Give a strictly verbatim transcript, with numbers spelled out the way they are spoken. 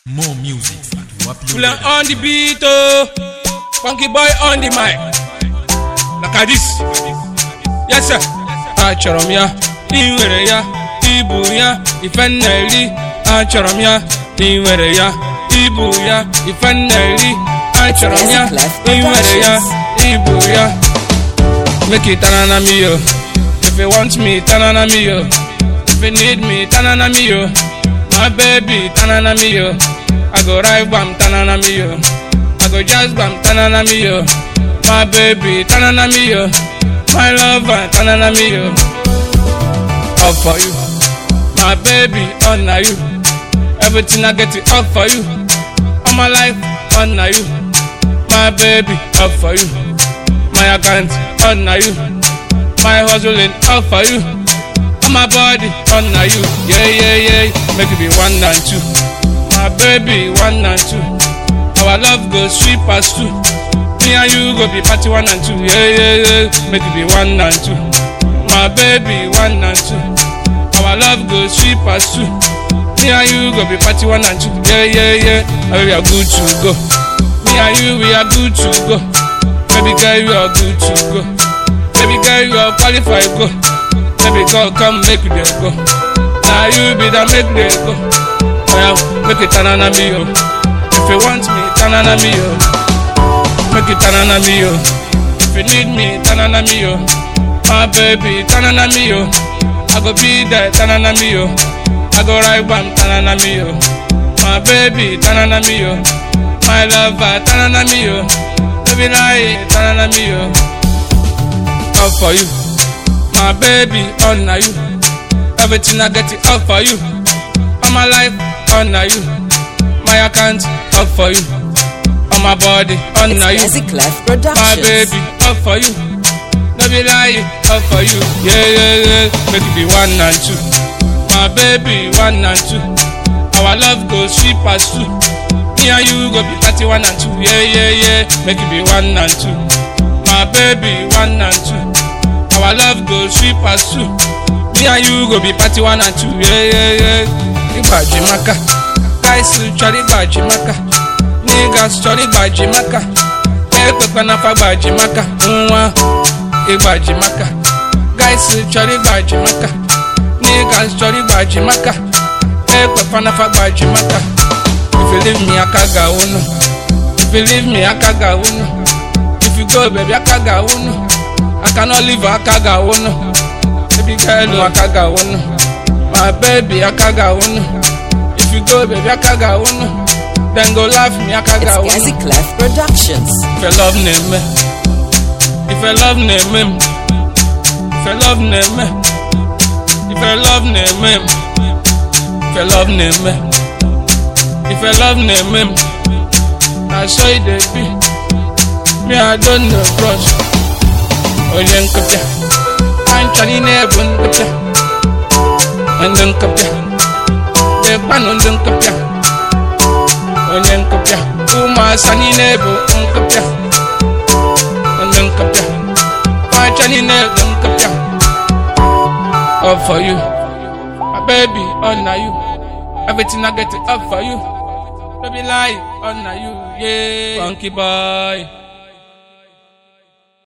More music at Full on the beat, oh. Funky boy on the mic. Like a this. Yes, sir. Acharamia, Iwereya, Ibuya, Ifeneli. Acharamia, Iwereya, Ibuya, Ifeneli. Acharamia, Iwereya, Ibuya. Make it tanana me, yo. If you want me, tanana me, yo. If you need me, tanana me, yo. My baby, tanana me, yo. I go right bam, tanana me, yo. I go just bam, tanana me, yo. My baby, tanana me, yo. My lover, tanana me, yo. All for you. My baby, honor you. Everything I get it all for you. All my life, honor you. My baby, all for you. My account, honor you. My hustling, all for you. All my body, honor you. Yeah, yeah, yeah. Make it be one and two. My baby, one and two. Our love goes sweet past two. Me and you go be party one and two. Yeah, yeah, yeah. Make it be one and two. My baby, one and two. Our love goes sweet past two. Me and you go be party one and two. Yeah, yeah, yeah. We are good to go. Me and you, we are good to go. Baby girl, you are good to go. Baby girl, you are qualified go. Baby girl, come make me there go. Now you be the make me go. Well, make it tanana me, yo. If you want me, tanana me, yo. Make it tanana me, yo. If you need me, tanana me, yo. My baby, tanana me, yo. I go be there, tanana me, yo. I go right bam, tanana me, yo. My baby, tanana me, yo. My lover, tanana me, yo. Baby, lie, tanana me, yo. All for you. My baby, honor you. Everything I get it all for you. All my life, honor you. My account, all for you. On my body, honor you. My baby, all for you. No be lie, all for you. Yeah, yeah, yeah. Make it be one and two. My baby, one and two. Our love goes sweet past two. Me and you go be party one and two. Yeah, yeah, yeah. Make it be one and two. My baby, one and two. Our love goes sweet past two. Me and you go be party one and two. Yeah, yeah, yeah. Ibaji maka. Guys, chori baji maka. Niggas chori baji maka. Ekwe pana fa baji maka. Nwa. Ibaji maka. Guys, chori baji maka. Niggas chori baji maka. Ekwe pana fa baji maka. If you leave me, I can't go uno. If you leave me, I can't go uno. If you go, baby, I can't go uno. I cannot leave, I can't go uno. Baby girl, no, I can't go uno. My baby, I can't go uno. If you go, baby, I can't go uno. Then go laugh me, I can't go uno. It's Gazi Clef Productions. If you love name me, if you love name me, if you love name me, if you love name me, if you love name me, if you love name me, I saw it they be. Me, I don't know brush. Oh, young couple. I'm trying to never and then couple. The pan on them couple. Oh, young couple. Oh, my sunny neighbor, couple. And then couple. I'm trying to never couple. All for you. My baby, honor you. Everything I get it up for you. Baby, lie, honor you. Yeah. Funky boy.